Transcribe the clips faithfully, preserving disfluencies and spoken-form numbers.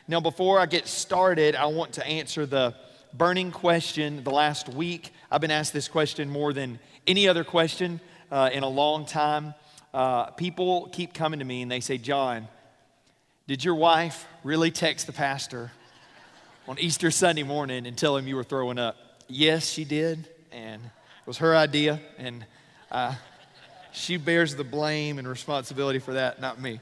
Now, before I get started, I want to answer the burning question. The last week, I've been asked this question more than any other question uh, in a long time. Uh, people keep coming to me and they say, John, did your wife really text the pastor on Easter Sunday morning and tell him you were throwing up? Yes, she did, and it was her idea, and uh, she bears the blame and responsibility for that, not me.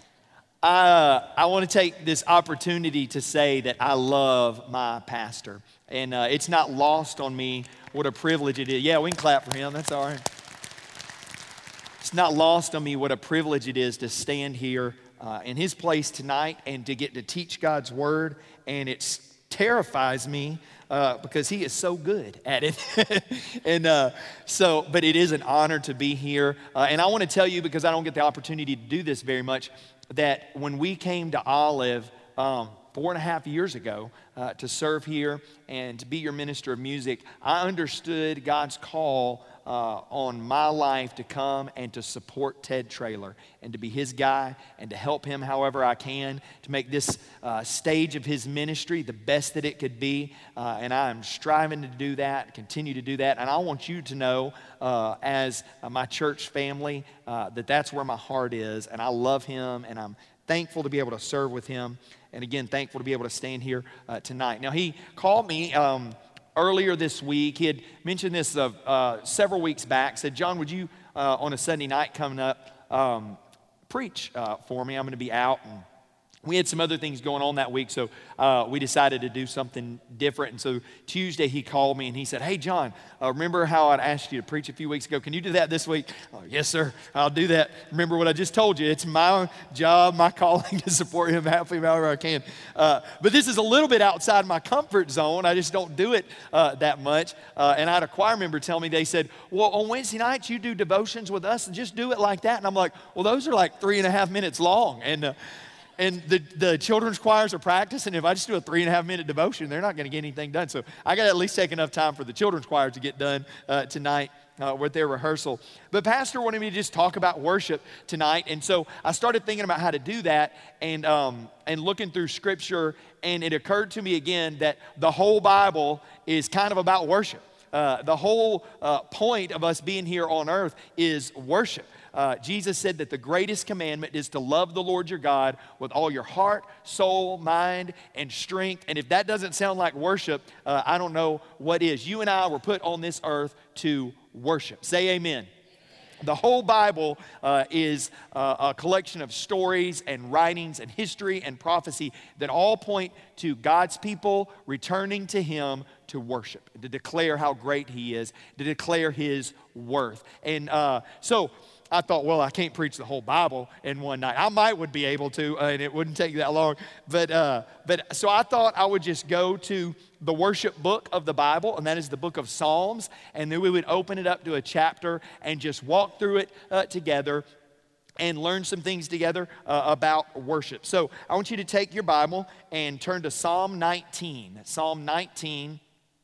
Uh, I want to take this opportunity to say that I love my pastor, and uh, it's not lost on me what a privilege it is. Yeah, we can clap for him, that's all right. It's not lost on me what a privilege it is to stand here uh, in his place tonight and to get to teach God's word, and it terrifies me uh, because he is so good at it. and uh, so, but it is an honor to be here, uh, and I want to tell you, because I don't get the opportunity to do this very much, that when we came to Olive um, four and a half years ago uh, to serve here and to be your minister of music, I understood God's call uh, on my life to come and to support Ted Traylor and to be his guy and to help him however I can to make this uh, stage of his ministry the best that it could be. Uh, and I am striving to do that, continue to do that. And I want you to know uh, as uh, my church family uh, that that's where my heart is. And I love him, and I'm thankful to be able to serve with him. And again, thankful to be able to stand here uh, tonight. Now, he called me um, earlier this week. He had mentioned this uh, uh, several weeks back, said, John, would you, uh, on a Sunday night coming up, um, preach uh, for me? I'm going to be out. And we had some other things going on that week, so uh, we decided to do something different. And so Tuesday he called me and he said, hey, John, uh, remember how I'd asked you to preach a few weeks ago? Can you do that this week? Oh, yes, sir, I'll do that. Remember what I just told you. It's my job, my calling to support him, help him however I can. Uh, but this is a little bit outside my comfort zone. I just don't do it uh, that much. Uh, and I had a choir member tell me, they said, well, on Wednesday nights you do devotions with us and just do it like that. And I'm like, well, those are like three and a half minutes long. And uh, And the, the children's choirs are practicing. If I just do a three and a half minute devotion, they're not going to get anything done. So I got to at least take enough time for the children's choir to get done uh, tonight uh, with their rehearsal. But Pastor wanted me to just talk about worship tonight. And so I started thinking about how to do that and, um, and looking through Scripture. And it occurred to me again that the whole Bible is kind of about worship. Uh, the whole uh, point of us being here on earth is worship. Uh, Jesus said that the greatest commandment is to love the Lord your God with all your heart, soul, mind, and strength. And if that doesn't sound like worship, uh, I don't know what is. You and I were put on this earth to worship. Say amen. The whole Bible uh, is uh, a collection of stories and writings and history and prophecy that all point to God's people returning to Him to worship, to declare how great He is, to declare His worth. And uh, so I thought, well, I can't preach the whole Bible in one night. I might would be able to, uh, and it wouldn't take that long. But uh, but so I thought I would just go to the worship book of the Bible, and that is the book of Psalms. And then we would open it up to a chapter and just walk through it uh, together and learn some things together uh, about worship. So I want you to take your Bible and turn to Psalm nineteen. Psalm nineteen.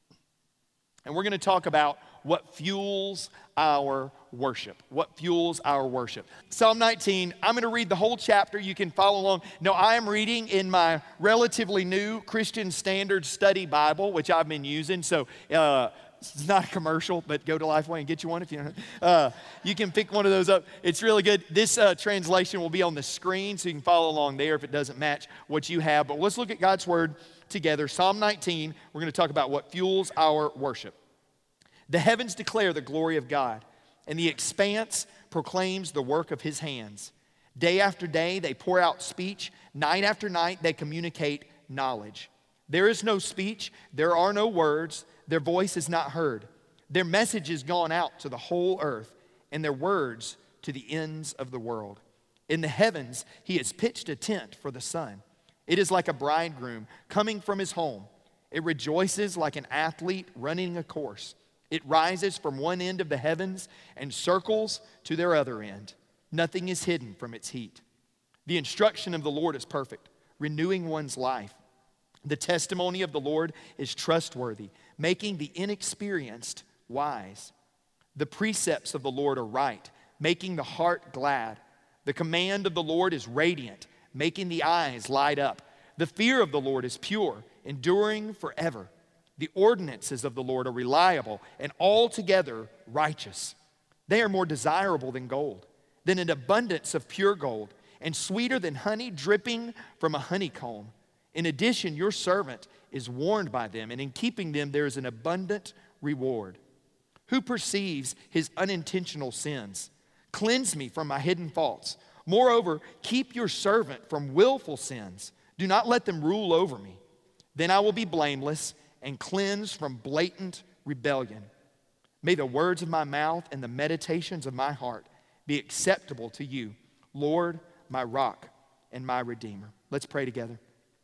And we're going to talk about what fuels our worship. What fuels our worship. Psalm nineteen, I'm going to read the whole chapter. You can follow along. No, I am reading in my relatively new Christian Standard Study Bible, which I've been using. So uh, it's not a commercial, but go to Lifeway and get you one if you uh, you can pick one of those up. It's really good. This uh, translation will be on the screen, so you can follow along there if it doesn't match what you have. But let's look at God's Word together. Psalm nineteen, we're going to talk about what fuels our worship. The heavens declare the glory of God, and the expanse proclaims the work of His hands. Day after day they pour out speech. Night after night they communicate knowledge. There is no speech. There are no words. Their voice is not heard. Their message is gone out to the whole earth, and their words to the ends of the world. In the heavens He has pitched a tent for the sun. It is like a bridegroom coming from his home. It rejoices like an athlete running a course. It rises from one end of the heavens and circles to their other end. Nothing is hidden from its heat. The instruction of the Lord is perfect, renewing one's life. The testimony of the Lord is trustworthy, making the inexperienced wise. The precepts of the Lord are right, making the heart glad. The command of the Lord is radiant, making the eyes light up. The fear of the Lord is pure, enduring forever. The ordinances of the Lord are reliable and altogether righteous. They are more desirable than gold, than an abundance of pure gold, and sweeter than honey dripping from a honeycomb. In addition, your servant is warned by them, and in keeping them there is an abundant reward. Who perceives his unintentional sins? Cleanse me from my hidden faults. Moreover, keep your servant from willful sins. Do not let them rule over me. Then I will be blameless and cleansed from blatant rebellion. May the words of my mouth and the meditations of my heart be acceptable to you, Lord, my rock and my redeemer. Let's pray together.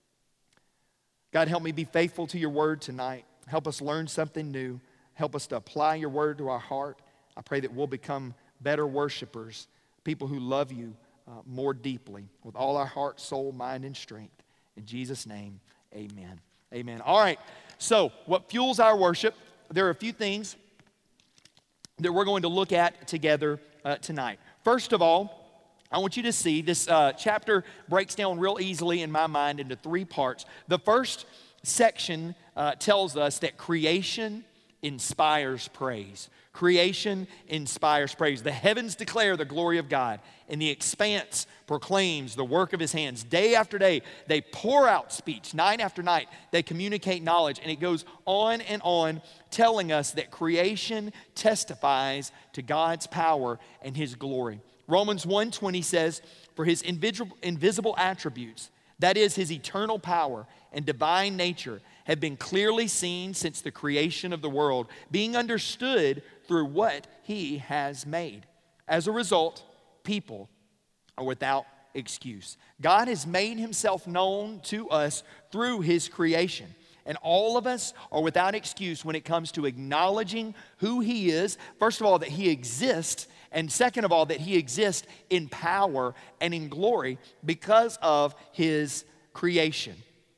God, help me be faithful to your word tonight. Help us learn something new. Help us to apply your word to our heart. I pray that we'll become better worshipers, people who love you uh, more deeply with all our heart, soul, mind, and strength. In Jesus' name, amen. Amen. All right, so what fuels our worship? There are a few things that we're going to look at together uh, tonight. First of all, I want you to see this uh, chapter breaks down real easily in my mind into three parts. The first section uh, tells us that creation inspires praise. Creation inspires praise. The heavens declare the glory of God, and the expanse proclaims the work of his hands. Day after day, they pour out speech. Night after night, they communicate knowledge. And it goes on and on, telling us that creation testifies to God's power and his glory. Romans one twenty says, for his invisible, invisible attributes, that is his eternal power and divine nature, have been clearly seen since the creation of the world, being understood through what he has made. As a result, people are without excuse. God has made himself known to us through his creation. And all of us are without excuse when it comes to acknowledging who he is. First of all, that he exists. And second of all, that he exists in power and in glory because of his creation.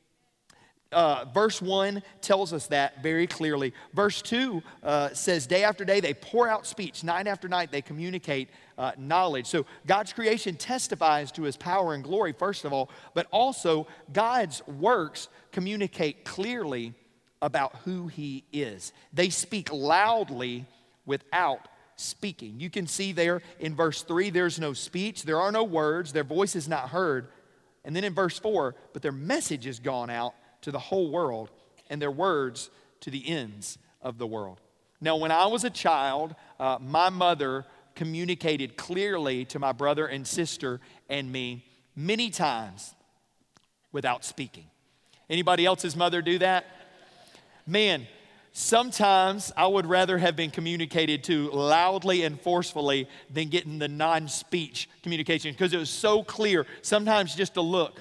Uh, verse one tells us that very clearly. Verse two uh, says, day after day they pour out speech. Night after night they communicate uh, knowledge. So God's creation testifies to his power and glory, first of all, but also God's works communicate clearly about who he is. They speak loudly without speaking. You can see there in verse three, there's no speech, there are no words, their voice is not heard. And then in verse four, but their message has gone out to the whole world, and their words to the ends of the world. Now, when I was a child, uh, my mother communicated clearly to my brother and sister and me many times without speaking. Anybody else's mother do that? Man, sometimes I would rather have been communicated to loudly and forcefully than getting the non-speech communication because it was so clear. Sometimes just a look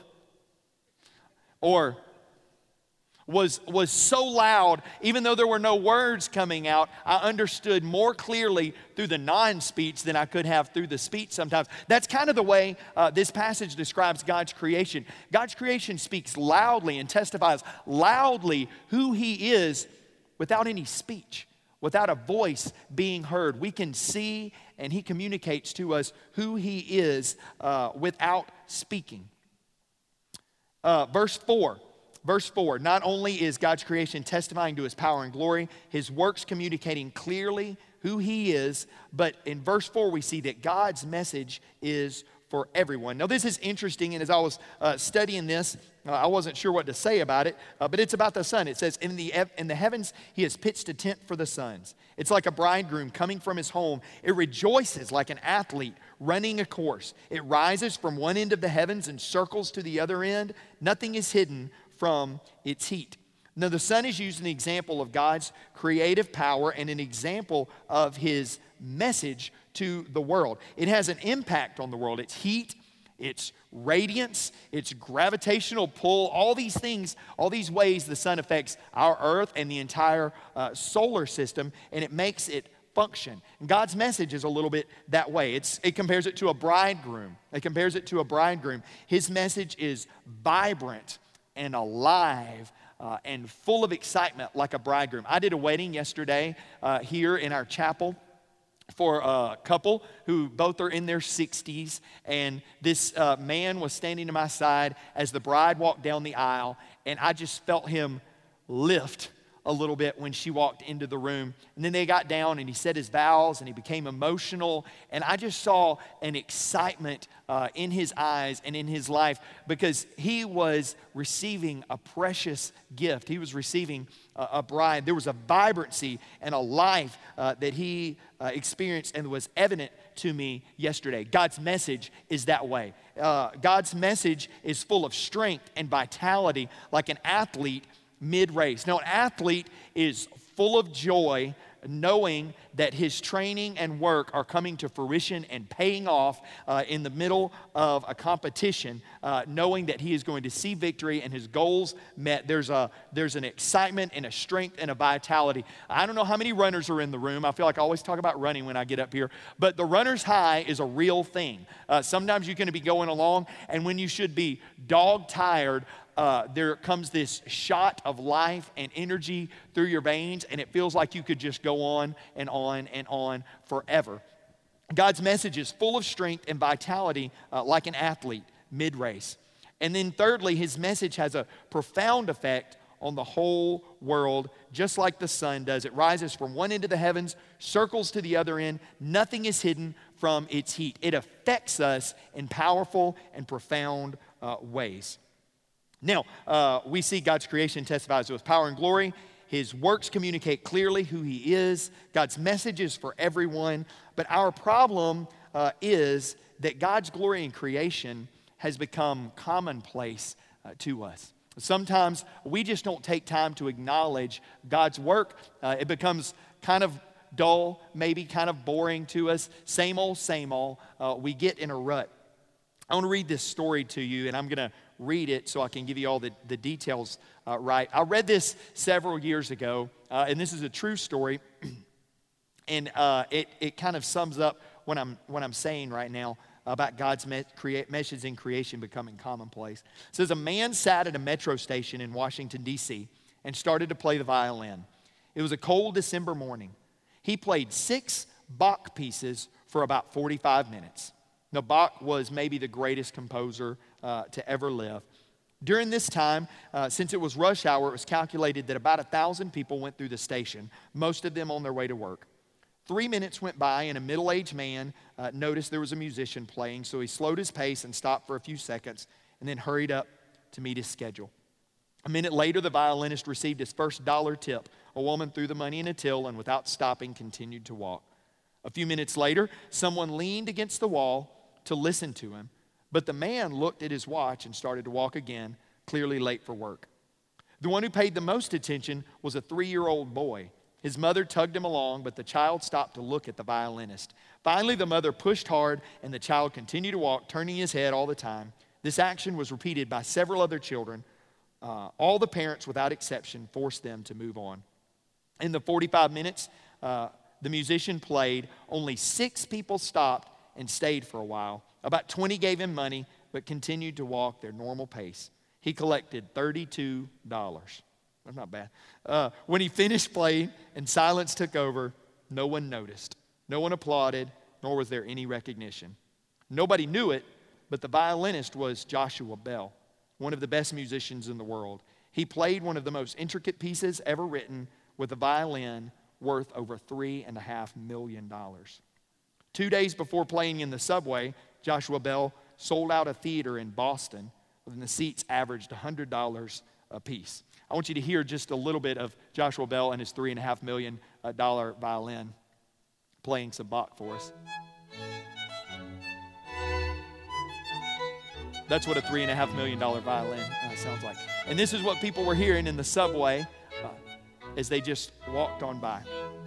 or was, was so loud, even though there were no words coming out, I understood more clearly through the non-speech than I could have through the speech sometimes. That's kind of the way uh, this passage describes God's creation. God's creation speaks loudly and testifies loudly who he is without any speech, without a voice being heard. We can see and he communicates to us who he is uh, without speaking. Uh, verse four. Verse four, not only is God's creation testifying to his power and glory, his works communicating clearly who he is, but in verse four we see that God's message is for everyone. Now this is interesting, and as I was uh, studying this, uh, I wasn't sure what to say about it, uh, but it's about the sun. It says, in the, in the heavens he has pitched a tent for the suns. It's like a bridegroom coming from his home. It rejoices like an athlete running a course. It rises from one end of the heavens and circles to the other end. Nothing is hidden from its heat. Now, the sun is used as an example of God's creative power and an example of his message to the world. It has an impact on the world. Its heat, its radiance, its gravitational pull, all these things, all these ways the sun affects our earth and the entire uh, solar system, and it makes it function. And God's message is a little bit that way. It's, it compares it to a bridegroom. It compares it to a bridegroom. His message is vibrant and alive uh, and full of excitement like a bridegroom. I did a wedding yesterday uh, here in our chapel. for a couple who both are in their sixties, and this uh, man was standing to my side as the bride walked down the aisle, and I just felt him lift a little bit when she walked into the room. And then they got down and he said his vows and he became emotional, and I just saw an excitement uh, in his eyes and in his life, because he was receiving a precious gift. He was receiving a, a bride. There was a vibrancy and a life uh, that he uh, experienced and was evident to me yesterday. God's message is that way. Uh, God's message is full of strength and vitality, like an athlete mid-race. Now, an athlete is full of joy knowing that his training and work are coming to fruition and paying off uh, in the middle of a competition, uh, knowing that he is going to see victory and his goals met. There's a there's an excitement and a strength and a vitality. I don't know how many runners are in the room. I feel like I always talk about running when I get up here, but the runner's high is a real thing. Uh, sometimes you're going to be going along, and when you should be dog-tired, Uh, there comes this shot of life and energy through your veins, and it feels like you could just go on and on and on forever. God's message is full of strength and vitality, uh, like an athlete mid-race. And then thirdly, his message has a profound effect on the whole world, just like the sun does. It rises from one end of the heavens, circles to the other end. Nothing is hidden from its heat. It affects us in powerful and profound uh, ways. Now, uh, we see God's creation testifies to his power and glory. His works communicate clearly who he is. God's message is for everyone. But our problem uh, is that God's glory in creation has become commonplace uh, to us. Sometimes we just don't take time to acknowledge God's work. Uh, it becomes kind of dull, maybe kind of boring to us. Same old, same old. Uh, we get in a rut. I want to read this story to you, and I'm going to read it so I can give you all the, the details uh, right. I read this several years ago, uh, and this is a true story, and uh, it, it kind of sums up what I'm, what I'm saying right now about God's me- create, message in creation becoming commonplace. It says, a man sat at a metro station in Washington, D C, and started to play the violin. It was a cold December morning. He played six Bach pieces for about forty-five minutes. Now, Bach was maybe the greatest composer uh, to ever live. During this time, uh, since it was rush hour, it was calculated that about a thousand people went through the station, most of them on their way to work. Three minutes went by, and a middle-aged man uh, noticed there was a musician playing, so he slowed his pace and stopped for a few seconds, and then hurried up to meet his schedule. A minute later, the violinist received his first dollar tip. A woman threw the money in a till, and without stopping, continued to walk. A few minutes later, someone leaned against the wall to listen to him, but the man looked at his watch and started to walk again, clearly late for work. The one who paid the most attention was a three-year-old boy. His mother tugged him along, but the child stopped to look at the violinist. Finally, the mother pushed hard, and the child continued to walk, turning his head all the time. This action was repeated by several other children. Uh, all the parents, without exception, forced them to move on. In the forty-five minutes uh, the musician played, only six people stopped and stayed for a while. About twenty gave him money, but continued to walk their normal pace. He collected thirty-two dollars. That's not bad. Uh, when he finished playing and silence took over, no one noticed. No one applauded, nor was there any recognition. Nobody knew it, but the violinist was Joshua Bell, one of the best musicians in the world. He played one of the most intricate pieces ever written with a violin worth over three and a half million dollars. Two days before playing in the subway, Joshua Bell sold out a theater in Boston, and the seats averaged one hundred dollars a piece. I want you to hear just a little bit of Joshua Bell and his three and a half million dollar violin playing some Bach for us. That's what a three and a half million dollar violin uh, sounds like. And this is what people were hearing in the subway uh, as they just walked on by.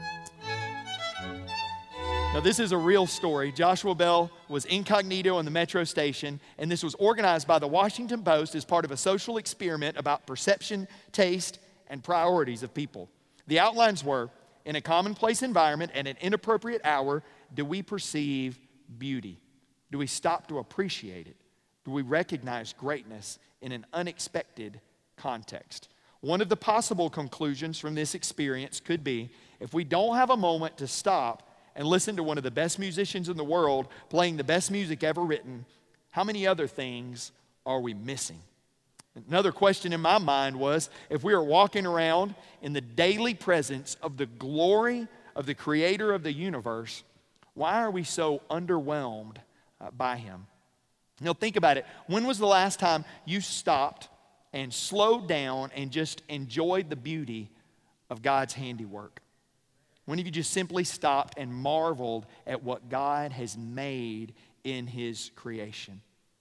Now, this is a real story. Joshua Bell was incognito in the metro station, and this was organized by the Washington Post as part of a social experiment about perception, taste, and priorities of people. The outlines were, in a commonplace environment at an inappropriate hour, do we perceive beauty? Do we stop to appreciate it? Do we recognize greatness in an unexpected context? One of the possible conclusions from this experience could be, if we don't have a moment to stop and listen to one of the best musicians in the world playing the best music ever written, how many other things are we missing? Another question in my mind was, if we are walking around in the daily presence of the glory of the creator of the universe, why are we so underwhelmed uh, by him? Now think about it. When was the last time you stopped and slowed down and just enjoyed the beauty of God's handiwork? When have you just simply stopped and marveled at what God has made in his creation?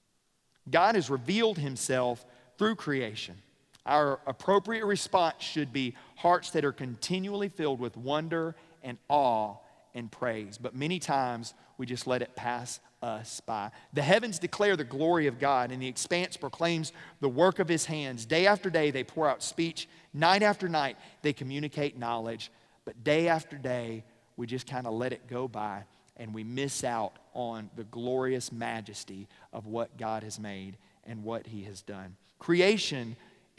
God has revealed himself through creation. Our appropriate response should be hearts that are continually filled with wonder and awe and praise. But many times we just let it pass us by. The heavens declare the glory of God, and the expanse proclaims the work of his hands. Day after day they pour out speech. Night after night they communicate knowledge. But day after day we just kind of let it go by, and we miss out on the glorious majesty of what God has made and what he has done. Creation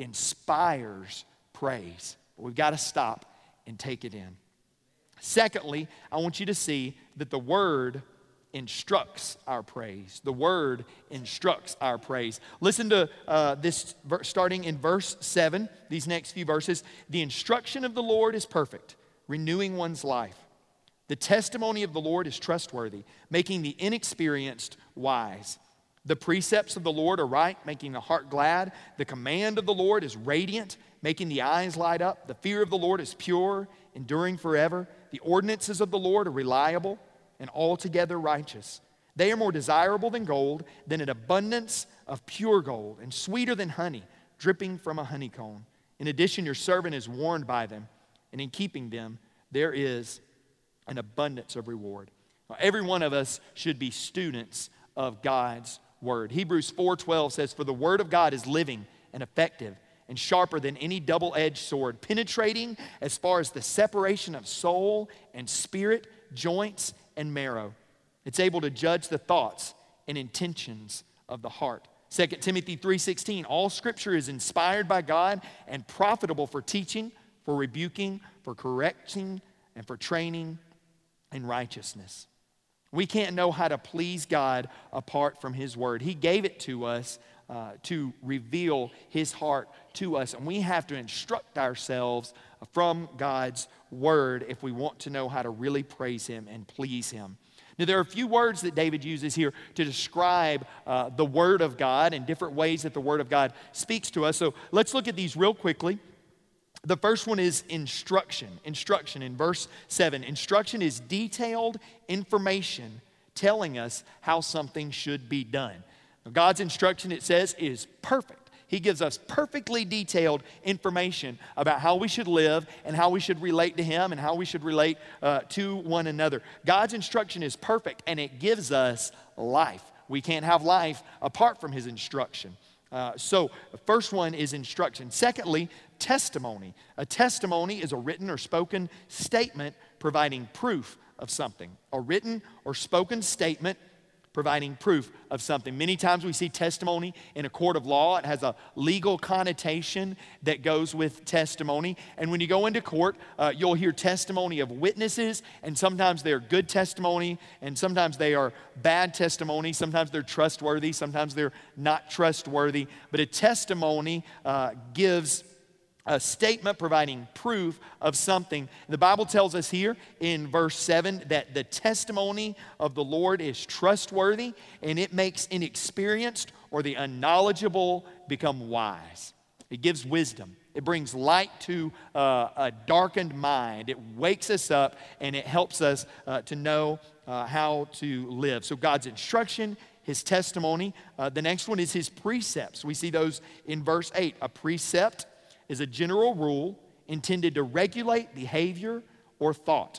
inspires praise, but we've got to stop and take it in. Secondly, I want you to see that the Word instructs our praise. The Word instructs our praise. Listen to uh, this, starting in verse seven, these next few verses. The instruction of the Lord is perfect, renewing one's life. The testimony of the Lord is trustworthy, making the inexperienced wise. The precepts of the Lord are right, making the heart glad. The command of the Lord is radiant, making the eyes light up. The fear of the Lord is pure, enduring forever. The ordinances of the Lord are reliable and altogether righteous. They are more desirable than gold, than an abundance of pure gold, and sweeter than honey, dripping from a honeycomb. In addition, your servant is warned by them, and in keeping them, there is an abundance of reward. Now, every one of us should be students of God's Word. Hebrews four twelve says, "For the Word of God is living and effective and sharper than any double-edged sword, penetrating as far as the separation of soul and spirit, joints and marrow. It's able to judge the thoughts and intentions of the heart." Second Timothy three sixteen, "All Scripture is inspired by God and profitable for teaching, for rebuking, for correcting, and for training in righteousness." We can't know how to please God apart from his Word. He gave it to us uh, to reveal his heart to us. And we have to instruct ourselves from God's Word if we want to know how to really praise him and please him. Now, there are a few words that David uses here to describe uh, the Word of God and different ways that the Word of God speaks to us. So let's look at these real quickly. The first one is instruction. Instruction in verse seven. Instruction is detailed information telling us how something should be done. Now, God's instruction, it says, is perfect. He gives us perfectly detailed information about how we should live and how we should relate to him and how we should relate uh, to one another. God's instruction is perfect, and it gives us life. We can't have life apart from his instruction. Uh, so the first one is instruction. Secondly, testimony. A testimony is a written or spoken statement providing proof of something. A written or spoken statement providing proof of something. Many times we see testimony in a court of law. It has a legal connotation that goes with testimony. And when you go into court, uh, you'll hear testimony of witnesses, and sometimes they're good testimony, and sometimes they are bad testimony. Sometimes they're trustworthy, sometimes they're not trustworthy. But a testimony uh, gives a statement providing proof of something. The Bible tells us here in verse seven that the testimony of the Lord is trustworthy, and it makes inexperienced or the unknowledgeable become wise. It gives wisdom. It brings light to uh, a darkened mind. It wakes us up, and it helps us uh, to know uh, how to live. So God's instruction, his testimony. Uh, the next one is his precepts. We see those in verse eight. A precept is a general rule intended to regulate behavior or thought.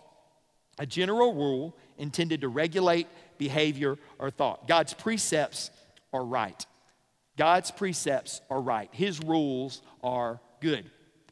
A general rule intended to regulate behavior or thought. God's precepts are right. God's precepts are right. His rules are good.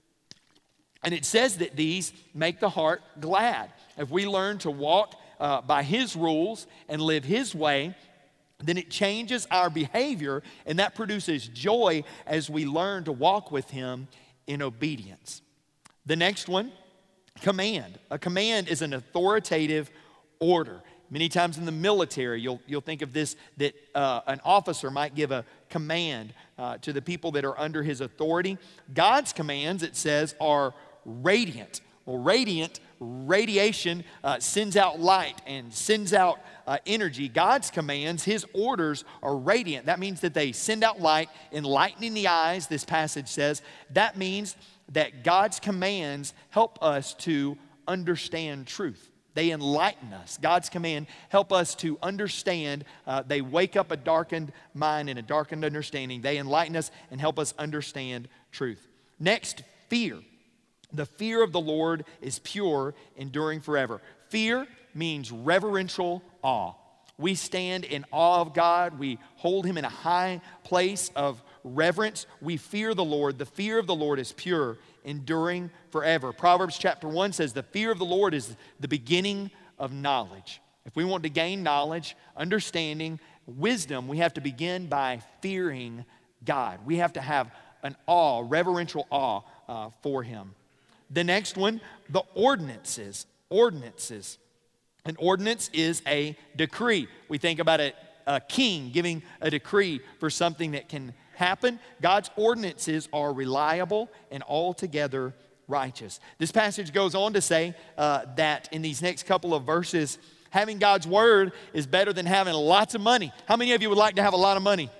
And it says that these make the heart glad. If we learn to walk uh, by his rules and live his way, then it changes our behavior, and that produces joy as we learn to walk with him in obedience. The next one, command. A command is an authoritative order. Many times in the military, you'll, you'll think of this, that uh, an officer might give a command uh, to the people that are under his authority. God's commands, it says, are radiant. Well, radiant, radiation uh, sends out light and sends out uh, energy. God's commands, his orders are radiant. That means that they send out light, enlightening the eyes, this passage says. That means that God's commands help us to understand truth. They enlighten us. God's command help us to understand. Uh, they wake up a darkened mind and a darkened understanding. They enlighten us and help us understand truth. Next, fear. The fear of the Lord is pure, enduring forever. Fear means reverential awe. We stand in awe of God. We hold him in a high place of reverence. We fear the Lord. The fear of the Lord is pure, enduring forever. Proverbs chapter one says, the fear of the Lord is the beginning of knowledge. If we want to gain knowledge, understanding, wisdom, we have to begin by fearing God. We have to have an awe, reverential awe uh, for him. The next one, the ordinances. Ordinances. An ordinance is a decree. We think about a, a king giving a decree for something that can happen. God's ordinances are reliable and altogether righteous. This passage goes on to say uh, that in these next couple of verses, having God's word is better than having lots of money. How many of you would like to have a lot of money?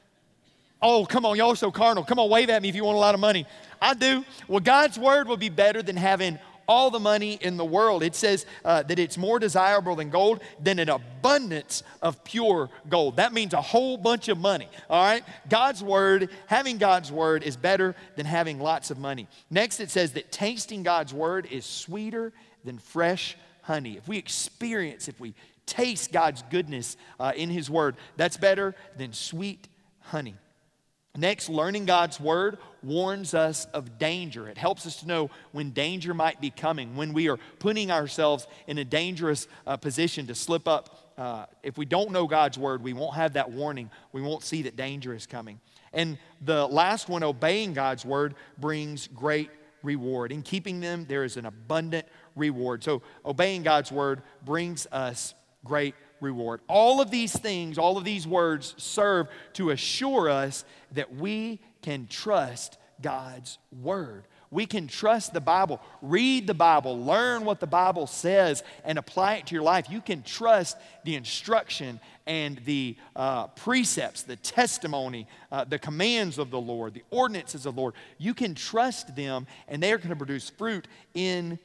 Oh, come on, y'all are so carnal. Come on, wave at me if you want a lot of money. I do. Well, God's word will be better than having all the money in the world. It says uh, that it's more desirable than gold, than an abundance of pure gold. That means a whole bunch of money, all right? God's word, having God's word is better than having lots of money. Next, it says that tasting God's word is sweeter than fresh honey. If we experience, if we taste God's goodness uh, in his word, that's better than sweet honey. Next, learning God's word warns us of danger. It helps us to know when danger might be coming, when we are putting ourselves in a dangerous uh, position to slip up. Uh, if we don't know God's word, we won't have that warning. We won't see that danger is coming. And the last one, obeying God's word, brings great reward. In keeping them, there is an abundant reward. So obeying God's word brings us great reward. All of these things, all of these words serve to assure us that we can trust God's word. We can trust the Bible, read the Bible, learn what the Bible says, and apply it to your life. You can trust the instruction and the uh, precepts, the testimony, uh, the commands of the Lord, the ordinances of the Lord. You can trust them, and they are going to produce fruit in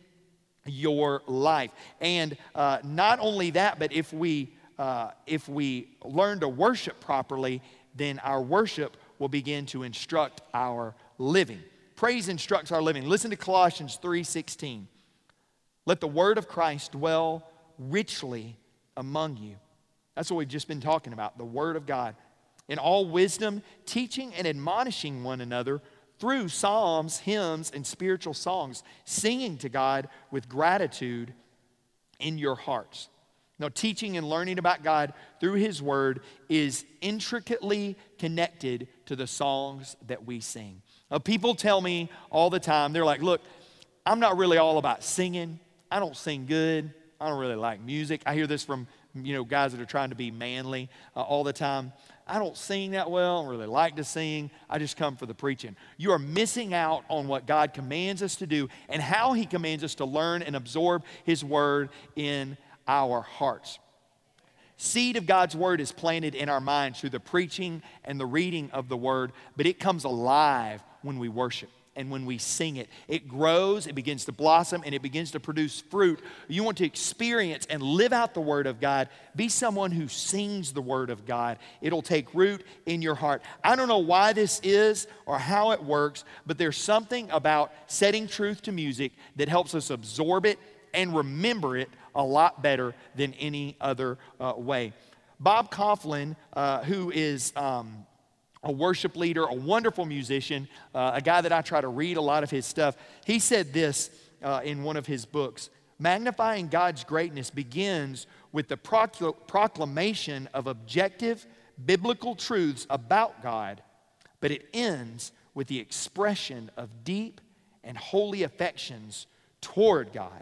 your life. And uh, not only that, but if we uh, if we learn to worship properly, then our worship will begin to instruct our living. Praise instructs our living. Listen to Colossians three sixteen. Let the word of Christ dwell richly among you. That's what we've just been talking about, the word of God. In all wisdom, teaching and admonishing one another through psalms, hymns, and spiritual songs, singing to God with gratitude in your hearts. Now, teaching and learning about God through his word is intricately connected to the songs that we sing. Now, people tell me all the time, they're like, look, I'm not really all about singing. I don't sing good. I don't really like music. I hear this from, you know, guys that are trying to be manly uh, all the time. I don't sing that well. I don't really like to sing. I just come for the preaching. You are missing out on what God commands us to do and how he commands us to learn and absorb his word in our hearts. Seed of God's word is planted in our minds through the preaching and the reading of the word, but it comes alive when we worship and when we sing it. It grows, it begins to blossom, and it begins to produce fruit. You want to experience and live out the word of God. Be someone who sings the word of God. It'll take root in your heart. I don't know why this is or how it works, but there's something about setting truth to music that helps us absorb it and remember it a lot better than any other uh, way. Bob Kauflin, uh, who is um, a worship leader, a wonderful musician, uh, a guy that I try to read a lot of his stuff, he said this uh, in one of his books: magnifying God's greatness begins with the procl- proclamation of objective biblical truths about God, but it ends with the expression of deep and holy affections toward God.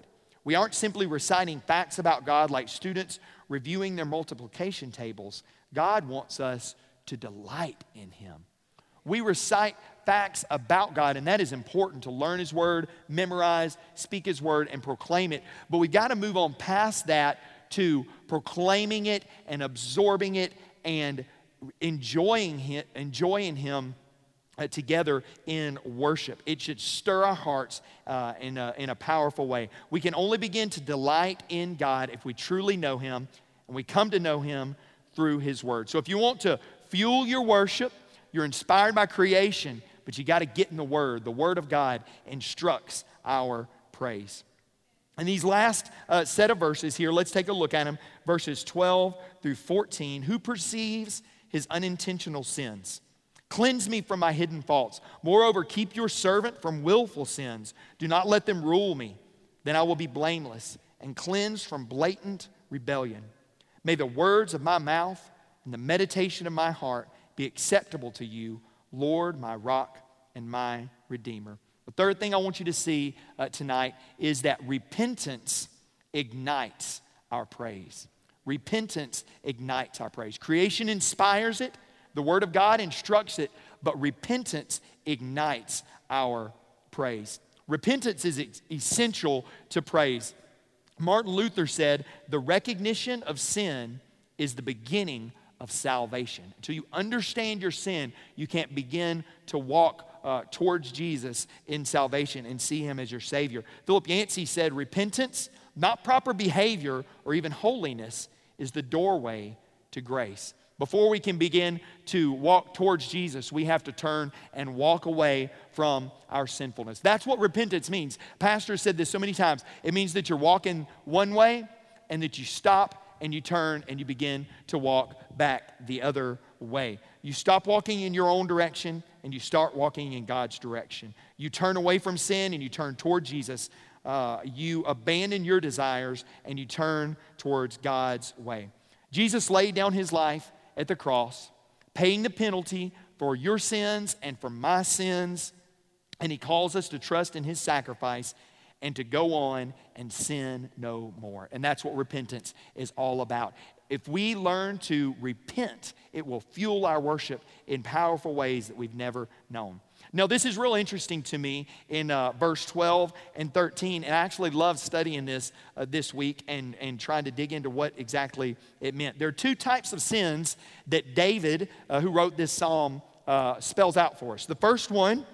We aren't simply reciting facts about God like students reviewing their multiplication tables. God wants us to delight in Him. We recite facts about God, and that is important to learn His Word, memorize, speak His Word, and proclaim it. But we've got to move on past that to proclaiming it and absorbing it and enjoying Him, enjoying Him Uh, together in worship. It should stir our hearts uh, in, a, in a powerful way. We can only begin to delight in God if we truly know Him, and we come to know Him through His Word. So if you want to fuel your worship, you're inspired by creation, but you got to get in the Word. The Word of God instructs our praise. And these last uh, set of verses here, let's take a look at them. Verses twelve through fourteen. Who perceives his unintentional sins? Cleanse me from my hidden faults. Moreover, keep your servant from willful sins. Do not let them rule me. Then I will be blameless and cleansed from blatant rebellion. May the words of my mouth and the meditation of my heart be acceptable to you, Lord, my rock and my redeemer. The third thing I want you to see uh, tonight is that repentance ignites our praise. Repentance ignites our praise. Creation inspires it. The Word of God instructs it, but repentance ignites our praise. Repentance is essential to praise. Martin Luther said, the recognition of sin is the beginning of salvation. Until you understand your sin, you can't begin to walk uh, towards Jesus in salvation and see Him as your Savior. Philip Yancey said, repentance, not proper behavior or even holiness, is the doorway to grace. Before we can begin to walk towards Jesus, we have to turn and walk away from our sinfulness. That's what repentance means. Pastor said this so many times. It means that you're walking one way and that you stop and you turn and you begin to walk back the other way. You stop walking in your own direction and you start walking in God's direction. You turn away from sin and you turn toward Jesus. Uh, you abandon your desires and you turn towards God's way. Jesus laid down His life at the cross, paying the penalty for your sins and for my sins. And He calls us to trust in His sacrifice and to go on and sin no more. And that's what repentance is all about. If we learn to repent, it will fuel our worship in powerful ways that we've never known. Now, this is real interesting to me in uh, verse twelve and thirteen, and I actually love studying this uh, this week and, and trying to dig into what exactly it meant. There are two types of sins that David, uh, who wrote this psalm, uh, spells out for us. The first one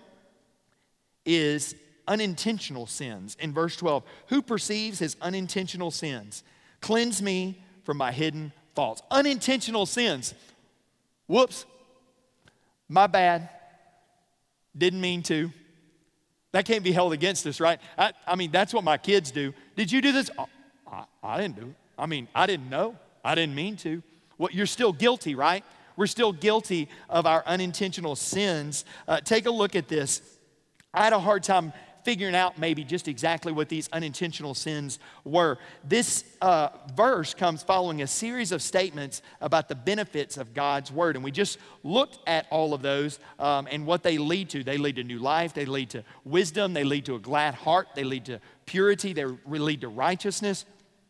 is unintentional sins. In verse twelve, who perceives his unintentional sins? Cleanse me from my hidden faults. Unintentional sins. Whoops, my bad. Didn't mean to. That can't be held against us, right? I, I mean, that's what my kids do. Did you do this? Oh, I, I didn't do it. I mean, I didn't know. I didn't mean to. Well, you're still guilty, right? We're still guilty of our unintentional sins. Uh, take a look at this. I had a hard time figuring out maybe just exactly what these unintentional sins were. This uh, verse comes following a series of statements about the benefits of God's Word. And we just looked at all of those um, and what they lead to. They lead to new life. They lead to wisdom. They lead to a glad heart. They lead to purity. They lead to righteousness.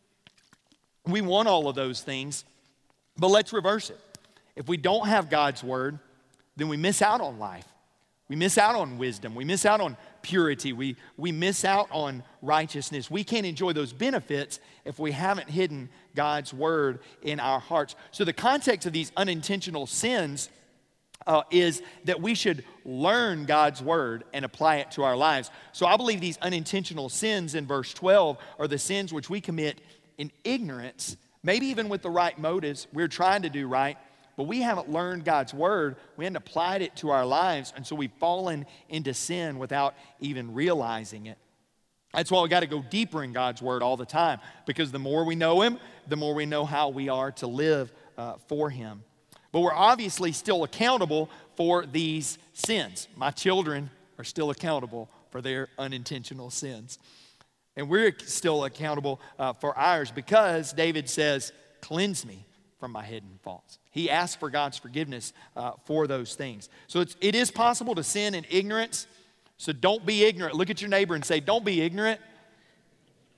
We want all of those things, but let's reverse it. If we don't have God's Word, then we miss out on life. We miss out on wisdom. We miss out on purity. We, we miss out on righteousness. We can't enjoy those benefits if we haven't hidden God's Word in our hearts. So the context of these unintentional sins uh, is that we should learn God's Word and apply it to our lives. So I believe these unintentional sins in verse twelve are the sins which we commit in ignorance, maybe even with the right motives. We're trying to do right, but we haven't learned God's Word. We haven't applied it to our lives, and so we've fallen into sin without even realizing it. That's why we got to go deeper in God's Word all the time, because the more we know Him, the more we know how we are to live uh, for Him. But we're obviously still accountable for these sins. My children are still accountable for their unintentional sins. And we're still accountable uh, for ours, because David says, cleanse me from my hidden faults. He asked for God's forgiveness uh, for those things. So it's, it is possible to sin in ignorance. So don't be ignorant. Look at your neighbor and say, don't be ignorant.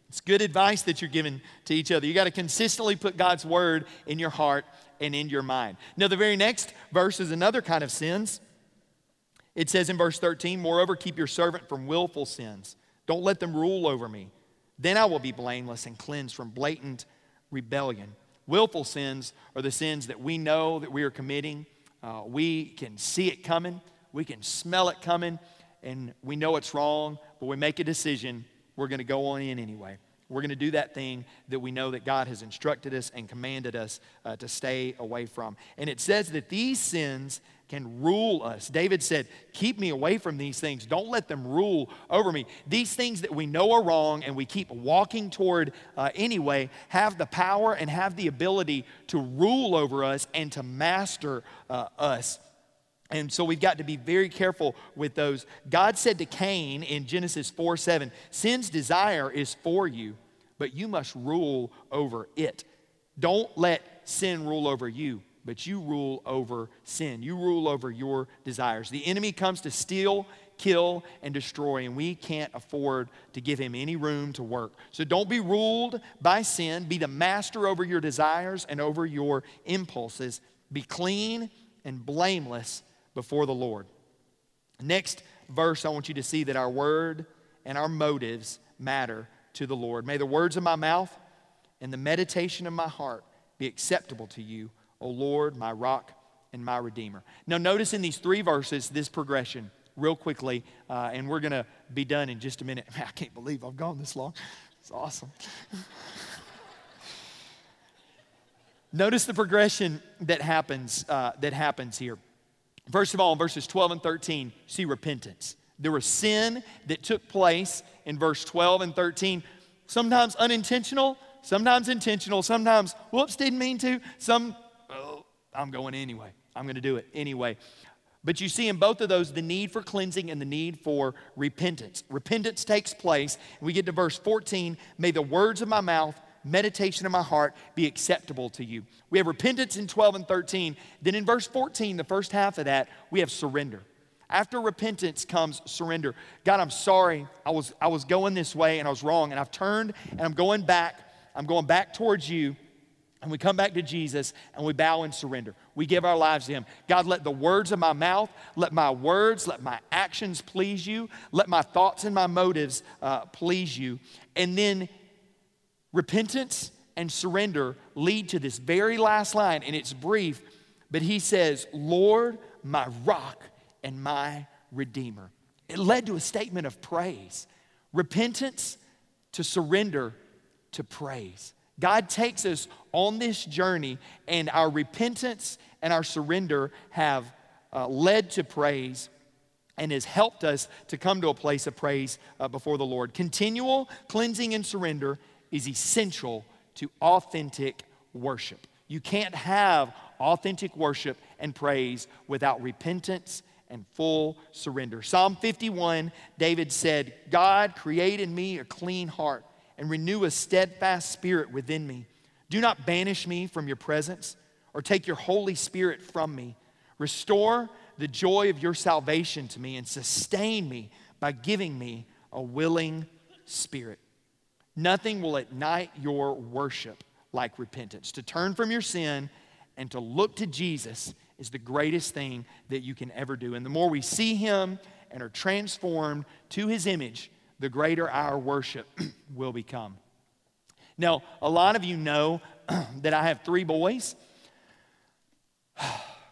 It's good advice that you're giving to each other. You got to consistently put God's word in your heart and in your mind. Now, the very next verse is another kind of sins. It says in verse thirteen, moreover, keep your servant from willful sins. Don't let them rule over me. Then I will be blameless and cleansed from blatant rebellion. Willful sins are the sins that we know that we are committing. Uh, we can see it coming. We can smell it coming. And we know it's wrong, but we make a decision. We're going to go on in anyway. We're going to do that thing that we know that God has instructed us and commanded us uh, to stay away from. And it says that these sins can rule us. David said, keep me away from these things. Don't let them rule over me. These things that we know are wrong and we keep walking toward uh, anyway have the power and have the ability to rule over us and to master uh, us. And so we've got to be very careful with those. God said to Cain in Genesis four seven, sin's desire is for you, but you must rule over it. Don't let sin rule over you, but you rule over sin. You rule over your desires. The enemy comes to steal, kill, and destroy, and we can't afford to give him any room to work. So don't be ruled by sin. Be the master over your desires and over your impulses. Be clean and blameless before the Lord. Next verse, I want you to see that our word and our motives matter to the Lord. May the words of my mouth and the meditation of my heart be acceptable to you, O Lord, my rock and my redeemer. Now notice in these three verses this progression real quickly, uh, and we're going to be done in just a minute. Man, I can't believe I've gone this long. It's awesome. Notice the progression that happens, uh, that happens here. First of all, in verses twelve and thirteen, see repentance. There was sin that took place in verse twelve and thirteen, sometimes unintentional, sometimes intentional, sometimes, whoops, didn't mean to, some, oh, I'm going anyway. I'm going to do it anyway. But you see in both of those the need for cleansing and the need for repentance. Repentance takes place, and we get to verse fourteen, may the words of my mouth, meditation of my heart be acceptable to you. We have repentance in twelve and thirteen. Then in verse fourteen, the first half of that, we have surrender. After repentance comes surrender. God, I'm sorry. I was, I was going this way and I was wrong, and I've turned and I'm going back. I'm going back towards you. And we come back to Jesus and we bow and surrender. We give our lives to him. God, let the words of my mouth, let my words, let my actions please you. Let my thoughts and my motives uh, please you. And then repentance and surrender lead to this very last line, and it's brief, but he says, Lord, my rock and my redeemer. It led to a statement of praise. Repentance to surrender to praise. God takes us on this journey, and our repentance and our surrender have uh, led to praise and has helped us to come to a place of praise uh, before the Lord. Continual cleansing and surrender is essential to authentic worship. You can't have authentic worship and praise without repentance and full surrender. Psalm fifty-one, David said, God, create in me a clean heart and renew a steadfast spirit within me. Do not banish me from your presence or take your Holy Spirit from me. Restore the joy of your salvation to me and sustain me by giving me a willing spirit. Nothing will ignite your worship like repentance. To turn from your sin and to look to Jesus is the greatest thing that you can ever do. And the more we see him and are transformed to his image, the greater our worship will become. Now, a lot of you know that I have three boys. It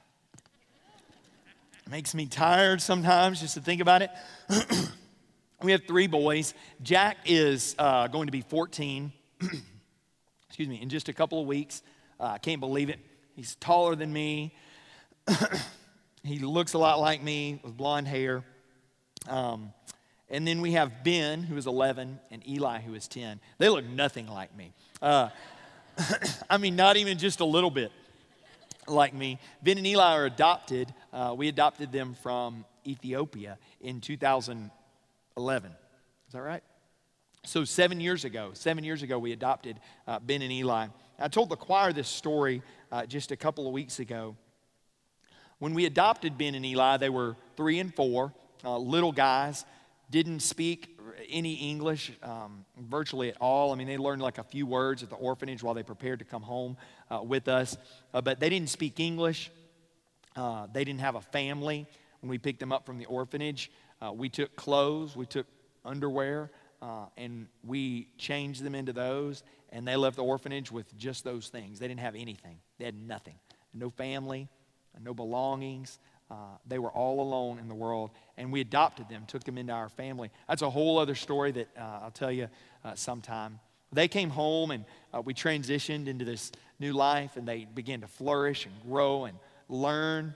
makes me tired sometimes just to think about it. We have three boys. Jack is uh, going to be fourteen, excuse me, in just a couple of weeks. Uh, I can't believe it. He's taller than me. He looks a lot like me with blonde hair. Um, and then we have Ben, who is eleven, and Eli, who is ten. They look nothing like me. Uh, I mean, not even just a little bit like me. Ben and Eli are adopted. Uh, we adopted them from Ethiopia in two thousand eleven. Is that right? So seven years ago, seven years ago, we adopted uh, Ben and Eli. I told the choir this story uh, just a couple of weeks ago. When we adopted Ben and Eli, they were three and four, uh, little guys, didn't speak any English, um, virtually at all. I mean, they learned like a few words at the orphanage while they prepared to come home uh, with us. Uh, but they didn't speak English. Uh, they didn't have a family when we picked them up from the orphanage. Uh, we took clothes, we took underwear, uh, and we changed them into those. And they left the orphanage with just those things. They didn't have anything. They had nothing. No family, no belongings. Uh, they were all alone in the world, and we adopted them, took them into our family. That's a whole other story that uh, I'll tell you uh, sometime. They came home, and uh, we transitioned into this new life, and they began to flourish and grow and learn.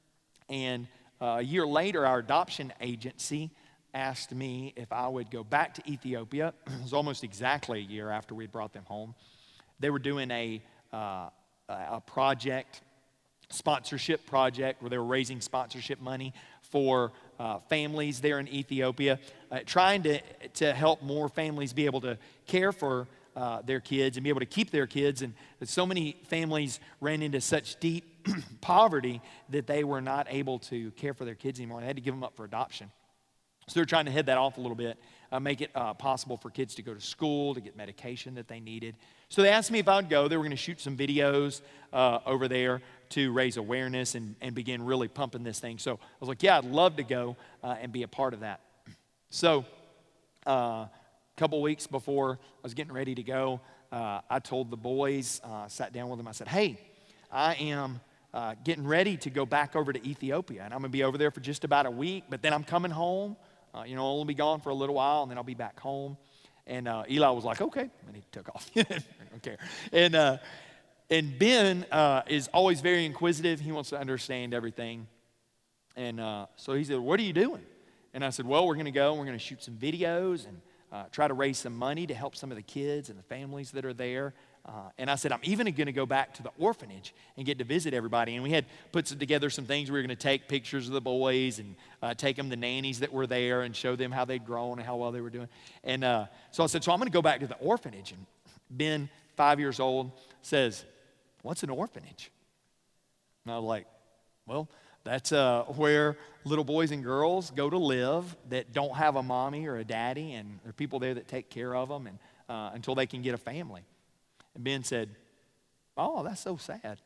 And uh, a year later, our adoption agency asked me if I would go back to Ethiopia. It was almost exactly a year after we had brought them home. They were doing a, uh, a project, sponsorship project, where they were raising sponsorship money for uh, families there in Ethiopia, uh, trying to, to help more families be able to care for uh, their kids and be able to keep their kids. And so many families ran into such deep poverty that they were not able to care for their kids anymore. They had to give them up for adoption. So they're trying to head that off a little bit, uh, make it uh, possible for kids to go to school, to get medication that they needed. So they asked me if I would go. They were going to shoot some videos uh, over there to raise awareness and, and begin really pumping this thing. So I was like, yeah, I'd love to go uh, and be a part of that. So uh, a couple weeks before I was getting ready to go, uh, I told the boys, uh, sat down with them, I said, hey, I am uh, getting ready to go back over to Ethiopia, and I'm going to be over there for just about a week, but then I'm coming home. Uh, you know, I'll only be gone for a little while, and then I'll be back home. And uh, Eli was like, okay, and he took off. I don't care. And, uh, and Ben uh, is always very inquisitive. He wants to understand everything. And uh, so he said, what are you doing? And I said, well, we're going to go, and we're going to shoot some videos and uh, try to raise some money to help some of the kids and the families that are there. Uh, and I said, I'm even going to go back to the orphanage and get to visit everybody. And we had put together some things. We were going to take pictures of the boys and uh, take them to nannies that were there and show them how they'd grown and how well they were doing. And uh, so I said, so I'm going to go back to the orphanage. And Ben, five years old, says, what's an orphanage? And I was like, well, that's uh, where little boys and girls go to live that don't have a mommy or a daddy, and there are people there that take care of them and, uh, until they can get a family. And Ben said, oh, that's so sad.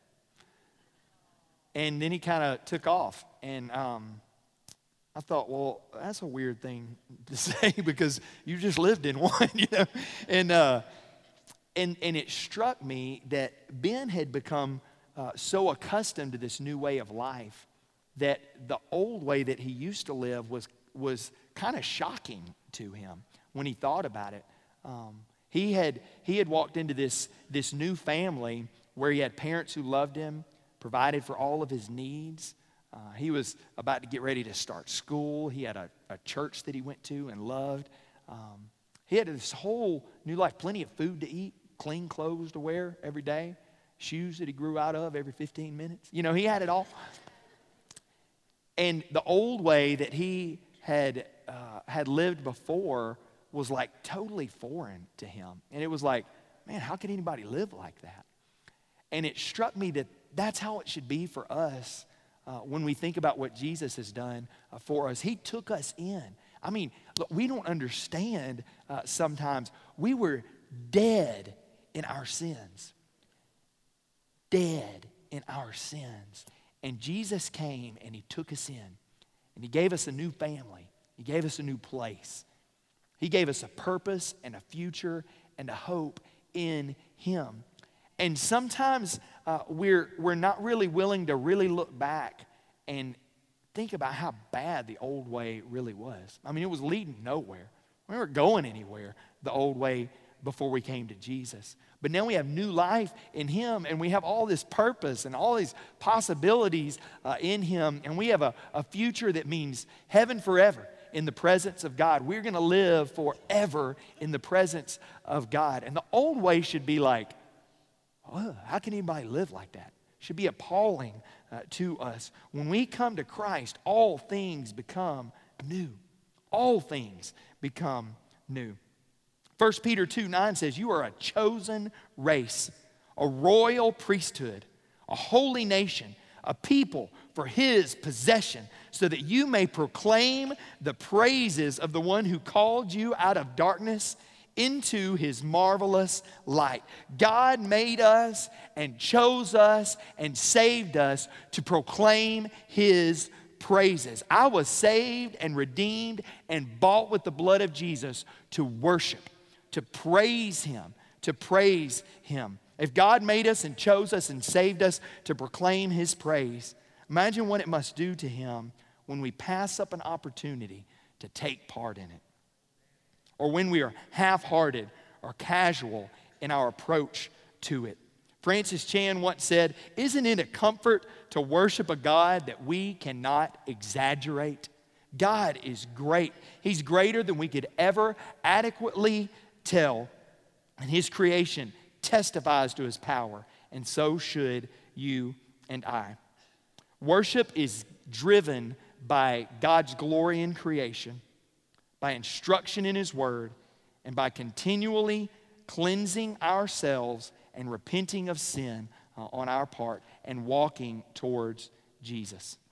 And then he kind of took off. And um, I thought, well, that's a weird thing to say because you just lived in one, you know. And, uh, and, and it struck me that Ben had become uh, so accustomed to this new way of life that the old way that he used to live was, was kind of shocking to him when he thought about it. Um, He had, he had walked into this, this new family where he had parents who loved him, provided for all of his needs. Uh, he was about to get ready to start school. He had a, a church that he went to and loved. Um, he had this whole new life, plenty of food to eat, clean clothes to wear every day, shoes that he grew out of every fifteen minutes. You know, he had it all. And the old way that he had, uh, had lived before was like totally foreign to him. And it was like, man, how can anybody live like that? And it struck me that that's how it should be for us uh, when we think about what Jesus has done uh, for us. He took us in. I mean, look, we don't understand uh, sometimes. We were dead in our sins. Dead in our sins. And Jesus came and he took us in. And he gave us a new family. He gave us a new place. He gave us a purpose and a future and a hope in him. And sometimes uh, we're, we're not really willing to really look back and think about how bad the old way really was. I mean, it was leading nowhere. We weren't going anywhere the old way before we came to Jesus. But now we have new life in him, and we have all this purpose and all these possibilities uh, in him. And we have a, a future that means heaven forever. In the presence of God. We're going to live forever in the presence of God. And the old way should be like, oh, how can anybody live like that? It should be appalling uh, to us. When we come to Christ, all things become new. All things become new. First Peter two nine says, you are a chosen race, a royal priesthood, a holy nation, a people for his possession, so that you may proclaim the praises of the one who called you out of darkness into his marvelous light. God made us and chose us and saved us to proclaim his praises. I was saved and redeemed and bought with the blood of Jesus to worship, to praise him, to praise him. If God made us and chose us and saved us to proclaim his praise, imagine what it must do to him when we pass up an opportunity to take part in it, or when we are half-hearted or casual in our approach to it. Francis Chan once said, "Isn't it a comfort to worship a God that we cannot exaggerate?" God is great. He's greater than we could ever adequately tell, and his creation testifies to his power, and so should you and I. Worship is driven by God's glory in creation, by instruction in his word, and by continually cleansing ourselves and repenting of sin uh, on our part and walking towards Jesus.